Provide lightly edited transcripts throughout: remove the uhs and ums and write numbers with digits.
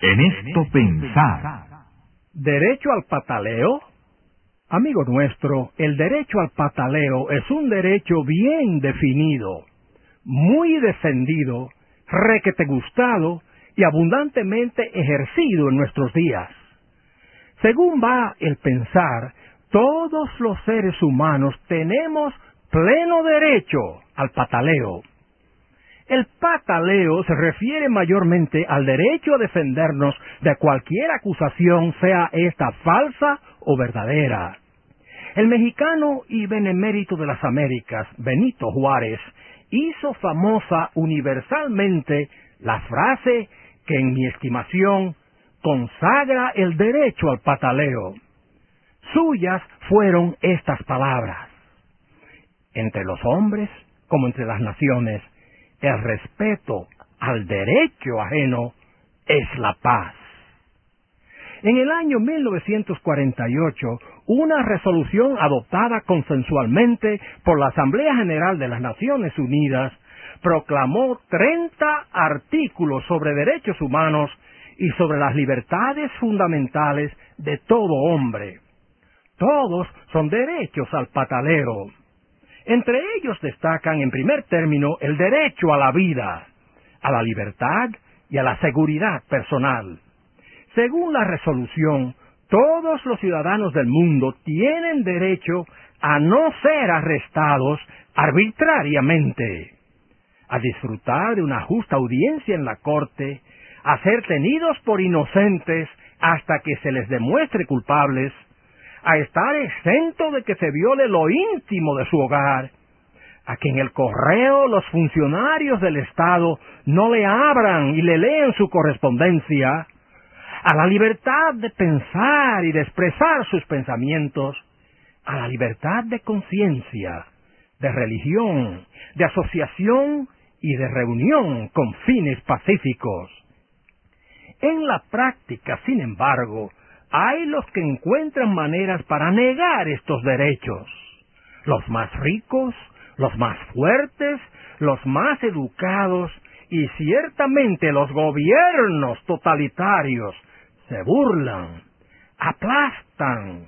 En esto pensar. ¿Derecho al pataleo? Amigo nuestro, el derecho al pataleo es un derecho bien definido, muy defendido, requete gustado y abundantemente ejercido en nuestros días. Según va el pensar, todos los seres humanos tenemos pleno derecho al pataleo. El pataleo se refiere mayormente al derecho a defendernos de cualquier acusación, sea esta falsa o verdadera. El mexicano y benemérito de las Américas, Benito Juárez, hizo famosa universalmente la frase que, en mi estimación, consagra el derecho al pataleo. Suyas fueron estas palabras: entre los hombres, como entre las naciones, el respeto al derecho ajeno es la paz. En el año 1948, una resolución adoptada consensualmente por la Asamblea General de las Naciones Unidas proclamó 30 artículos sobre derechos humanos y sobre las libertades fundamentales de todo hombre. Todos son derechos al pataleo. Entre ellos destacan, en primer término, el derecho a la vida, a la libertad y a la seguridad personal. Según la resolución, todos los ciudadanos del mundo tienen derecho a no ser arrestados arbitrariamente, a disfrutar de una justa audiencia en la corte, a ser tenidos por inocentes hasta que se les demuestre culpables, a estar exento de que se viole lo íntimo de su hogar, a que en el correo los funcionarios del Estado no le abran y le lean su correspondencia, a la libertad de pensar y de expresar sus pensamientos, a la libertad de conciencia, de religión, de asociación y de reunión con fines pacíficos. En la práctica, sin embargo, hay los que encuentran maneras para negar estos derechos. Los más ricos, los más fuertes, los más educados y ciertamente los gobiernos totalitarios se burlan, aplastan,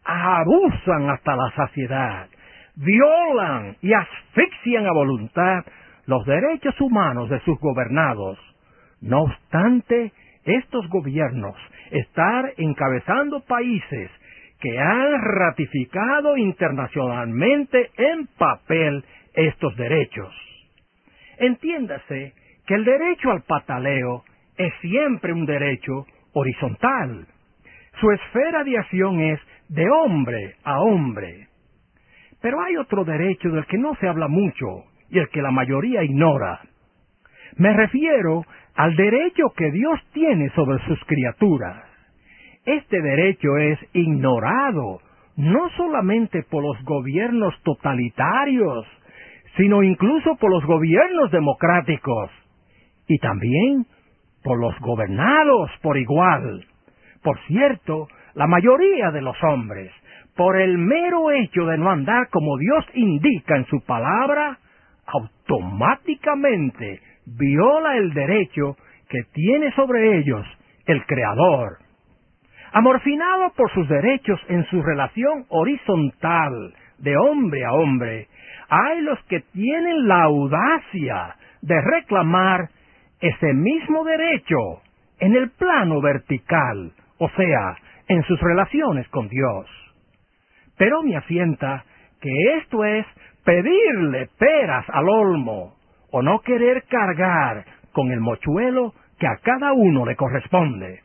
abusan hasta la saciedad, violan y asfixian a voluntad los derechos humanos de sus gobernados. No obstante, estos gobiernos están encabezando países que han ratificado internacionalmente en papel estos derechos. Entiéndase que el derecho al pataleo es siempre un derecho horizontal. Su esfera de acción es de hombre a hombre. Pero hay otro derecho del que no se habla mucho y el que la mayoría ignora. Me refiero al derecho que Dios tiene sobre sus criaturas. Este derecho es ignorado no solamente por los gobiernos totalitarios, sino incluso por los gobiernos democráticos, y también por los gobernados por igual. Por cierto, la mayoría de los hombres, por el mero hecho de no andar como Dios indica en su palabra, automáticamente viola el derecho que tiene sobre ellos el Creador. Amorfinado por sus derechos en su relación horizontal de hombre a hombre, hay los que tienen la audacia de reclamar ese mismo derecho en el plano vertical, o sea, en sus relaciones con Dios. Pero me asienta que esto es pedirle peras al olmo, o no querer cargar con el mochuelo que a cada uno le corresponde.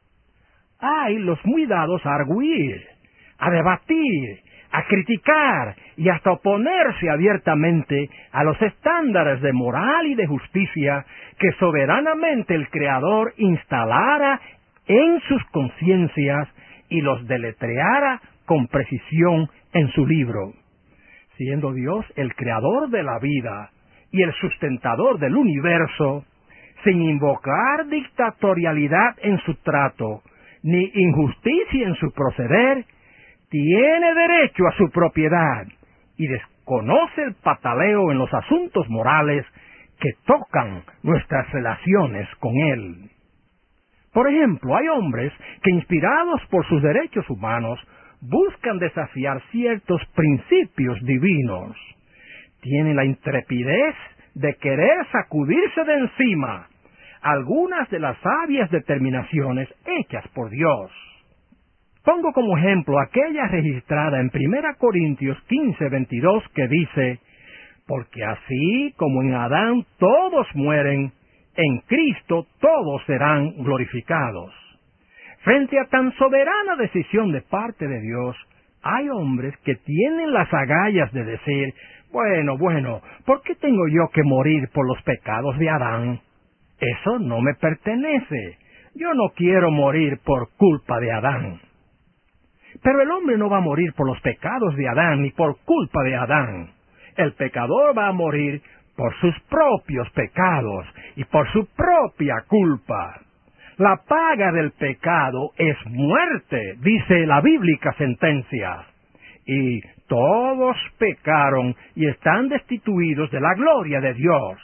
Hay los muy dados a arguir, a debatir, a criticar y hasta oponerse abiertamente a los estándares de moral y de justicia que soberanamente el Creador instalara en sus conciencias y los deletreara con precisión en su libro. Siendo Dios el Creador de la vida y el sustentador del universo, sin invocar dictatorialidad en su trato, ni injusticia en su proceder, tiene derecho a su propiedad y desconoce el pataleo en los asuntos morales que tocan nuestras relaciones con Él. Por ejemplo, hay hombres que, inspirados por sus derechos humanos, buscan desafiar ciertos principios divinos. Tienen la intrepidez de querer sacudirse de encima algunas de las sabias determinaciones hechas por Dios. Pongo como ejemplo aquella registrada en 1 Corintios 15:22 que dice: porque así como en Adán todos mueren, en Cristo todos serán glorificados. Frente a tan soberana decisión de parte de Dios, hay hombres que tienen las agallas de decir: bueno, ¿por qué tengo yo que morir por los pecados de Adán? Eso no me pertenece. Yo no quiero morir por culpa de Adán. Pero el hombre no va a morir por los pecados de Adán ni por culpa de Adán. El pecador va a morir por sus propios pecados y por su propia culpa. La paga del pecado es muerte, dice la bíblica sentencia. Y todos pecaron y están destituidos de la gloria de Dios.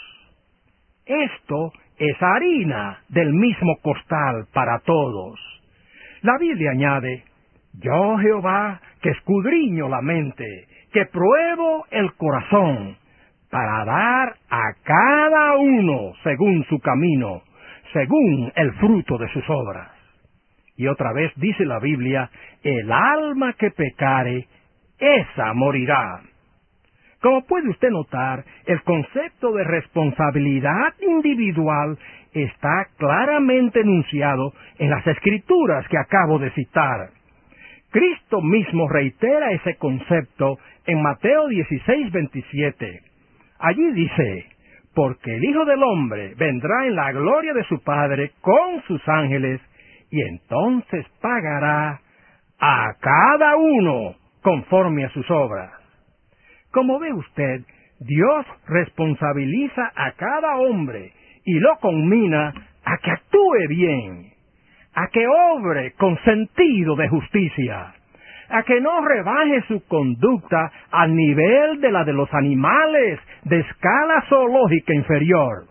Esto es harina del mismo costal para todos. La Biblia añade: yo Jehová, que escudriño la mente, que pruebo el corazón, para dar a cada uno según su camino, según el fruto de sus obras. Y otra vez dice la Biblia: el alma que pecare, esa morirá. Como puede usted notar, el concepto de responsabilidad individual está claramente enunciado en las Escrituras que acabo de citar. Cristo mismo reitera ese concepto en Mateo 16:27. Allí dice: porque el Hijo del Hombre vendrá en la gloria de su Padre con sus ángeles, y entonces pagará a cada uno conforme a sus obras. Como ve usted, Dios responsabiliza a cada hombre y lo conmina a que actúe bien, a que obre con sentido de justicia, a que no rebaje su conducta al nivel de la de los animales de escala zoológica inferior.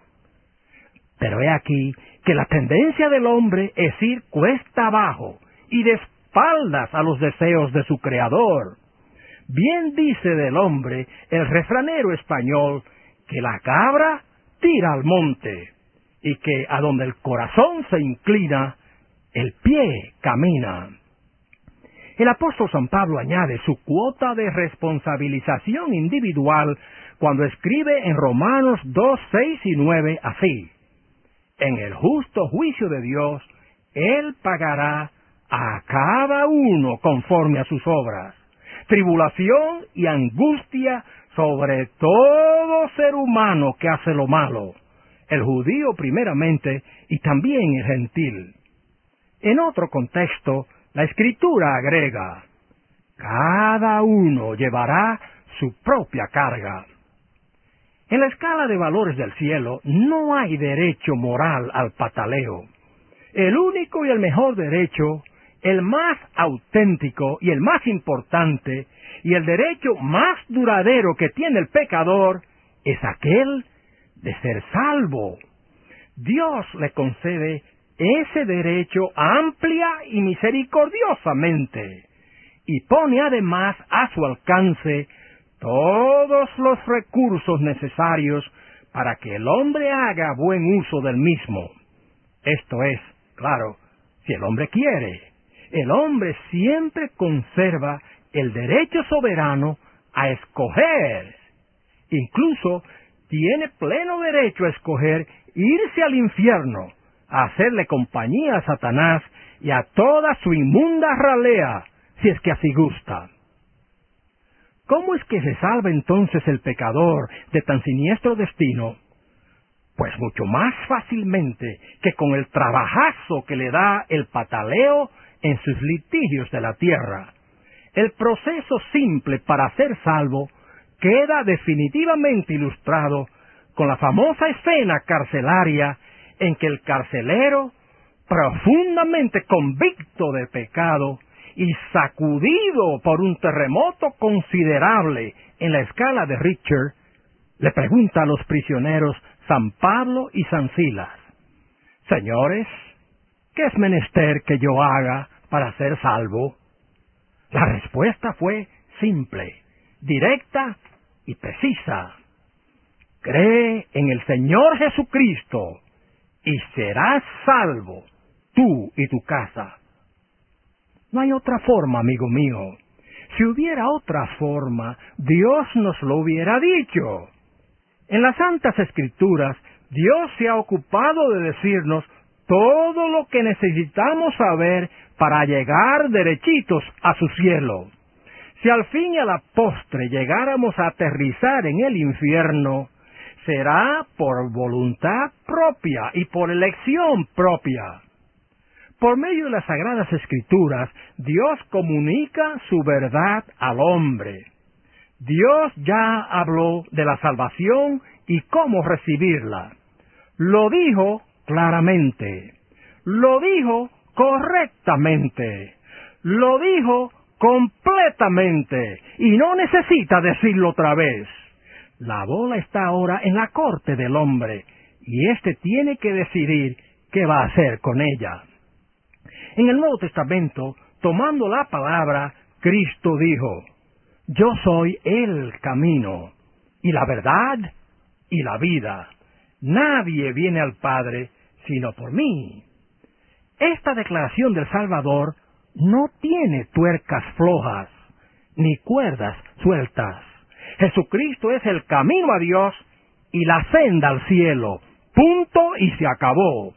Pero he aquí que la tendencia del hombre es ir cuesta abajo y de espaldas a los deseos de su Creador. Bien dice del hombre el refranero español que la cabra tira al monte y que a donde el corazón se inclina, el pie camina. El apóstol San Pablo añade su cuota de responsabilización individual cuando escribe en Romanos 2, 6 y 9 así: en el justo juicio de Dios, Él pagará a cada uno conforme a sus obras. Tribulación y angustia sobre todo ser humano que hace lo malo, el judío primeramente y también el gentil. En otro contexto, la Escritura agrega: cada uno llevará su propia carga. En la escala de valores del cielo no hay derecho moral al pataleo. El único y el mejor derecho, el más auténtico y el más importante, y el derecho más duradero que tiene el pecador, es aquel de ser salvo. Dios le concede ese derecho amplia y misericordiosamente, y pone además a su alcance todos los recursos necesarios para que el hombre haga buen uso del mismo. Esto es, claro, si el hombre quiere. El hombre siempre conserva el derecho soberano a escoger. Incluso tiene pleno derecho a escoger irse al infierno, a hacerle compañía a Satanás y a toda su inmunda ralea, si es que así gusta. ¿Cómo es que se salva entonces el pecador de tan siniestro destino? Pues mucho más fácilmente que con el trabajazo que le da el pataleo en sus litigios de la tierra. El proceso simple para ser salvo queda definitivamente ilustrado con la famosa escena carcelaria en que el carcelero, profundamente convicto de pecado y sacudido por un terremoto considerable en la escala de Richter, le pregunta a los prisioneros San Pablo y San Silas: señores, ¿qué es menester que yo haga para ser salvo? La respuesta fue simple, directa y precisa. Cree en el Señor Jesucristo y serás salvo, tú y tu casa. No hay otra forma, amigo mío. Si hubiera otra forma, Dios nos lo hubiera dicho. En las Santas Escrituras, Dios se ha ocupado de decirnos todo lo que necesitamos saber para llegar derechitos a su cielo. Si al fin y a la postre llegáramos a aterrizar en el infierno, será por voluntad propia y por elección propia. Por medio de las Sagradas Escrituras, Dios comunica su verdad al hombre. Dios ya habló de la salvación y cómo recibirla. Lo dijo claramente. Lo dijo correctamente. Lo dijo completamente. Y no necesita decirlo otra vez. La bola está ahora en la corte del hombre, y éste tiene que decidir qué va a hacer con ella. En el Nuevo Testamento, tomando la palabra, Cristo dijo: yo soy el camino, y la verdad, y la vida. Nadie viene al Padre sino por mí. Esta declaración del Salvador no tiene tuercas flojas, ni cuerdas sueltas. Jesucristo es el camino a Dios y la senda al cielo. Punto y se acabó.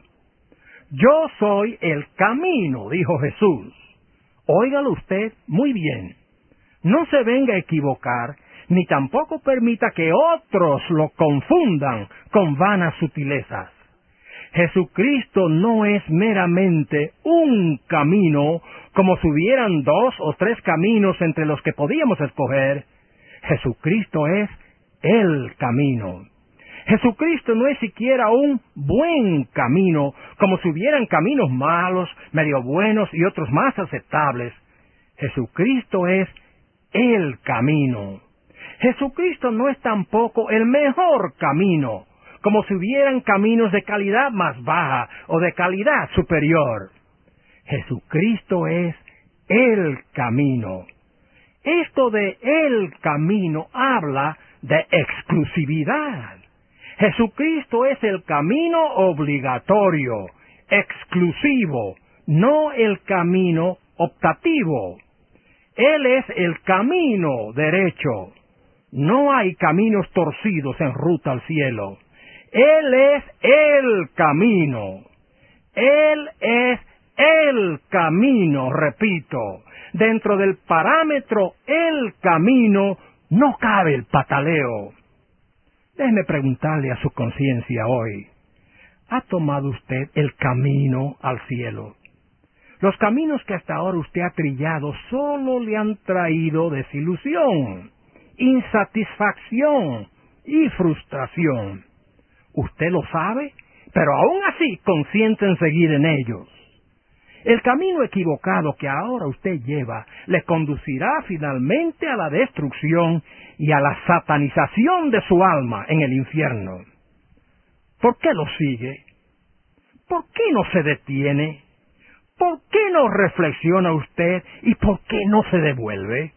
Yo soy el camino, dijo Jesús. Óigalo usted muy bien. No se venga a equivocar, ni tampoco permita que otros lo confundan con vanas sutilezas. Jesucristo no es meramente un camino, como si hubieran 2 o 3 caminos entre los que podíamos escoger. Jesucristo es el camino. Jesucristo no es siquiera un buen camino, como si hubieran caminos malos, medio buenos y otros más aceptables. Jesucristo es el camino. Jesucristo no es tampoco el mejor camino, como si hubieran caminos de calidad más baja o de calidad superior. Jesucristo es el camino. Esto de el camino habla de exclusividad. Jesucristo es el camino obligatorio, exclusivo, no el camino optativo. Él es el camino derecho. No hay caminos torcidos en ruta al cielo. Él es el camino. Él es el camino, repito. Dentro del parámetro el camino no cabe el pataleo. Déjeme preguntarle a su conciencia hoy, ¿ha tomado usted el camino al cielo? Los caminos que hasta ahora usted ha trillado solo le han traído desilusión, insatisfacción y frustración. Usted lo sabe, pero aún así consiente en seguir en ellos. El camino equivocado que ahora usted lleva le conducirá finalmente a la destrucción y a la satanización de su alma en el infierno. ¿Por qué lo sigue? ¿Por qué no se detiene? ¿Por qué no reflexiona usted y por qué no se devuelve?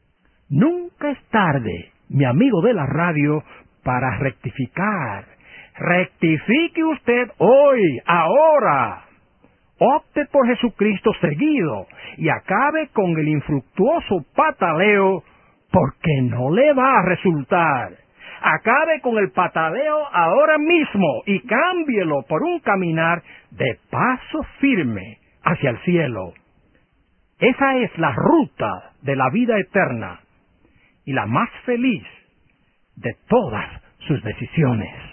Nunca es tarde, mi amigo de la radio, para rectificar. Rectifique usted hoy, ahora. Opte por Jesucristo seguido y acabe con el infructuoso pataleo, porque no le va a resultar. Acabe con el pataleo ahora mismo y cámbielo por un caminar de paso firme hacia el cielo. Esa es la ruta de la vida eterna y la más feliz de todas sus decisiones.